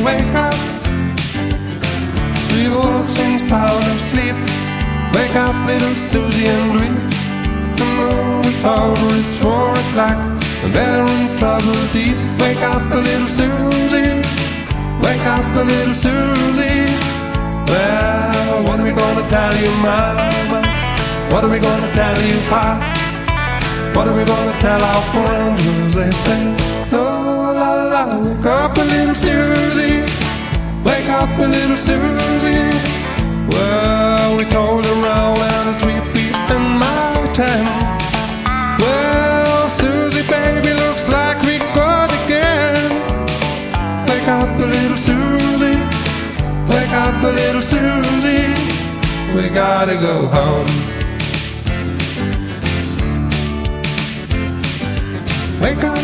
wake up. The ocean sound of sleep. Wake up, little Susie, and dream. The moon is over, it's 4 o'clock, and they're in trouble deep. Wake up, little Susie. Wake up, little Susie. Well, what are we gonna tell you, Mama? What are we gonna tell you, Pop? What are we gonna tell our friends as they say, oh la la, wake up little Susie. Wake up little Susie. Well, we told around and it's repeat in my town. Well, Susie baby, looks like we got again. Wake up little Susie. Wake up little Susie. We gotta go home. Wake up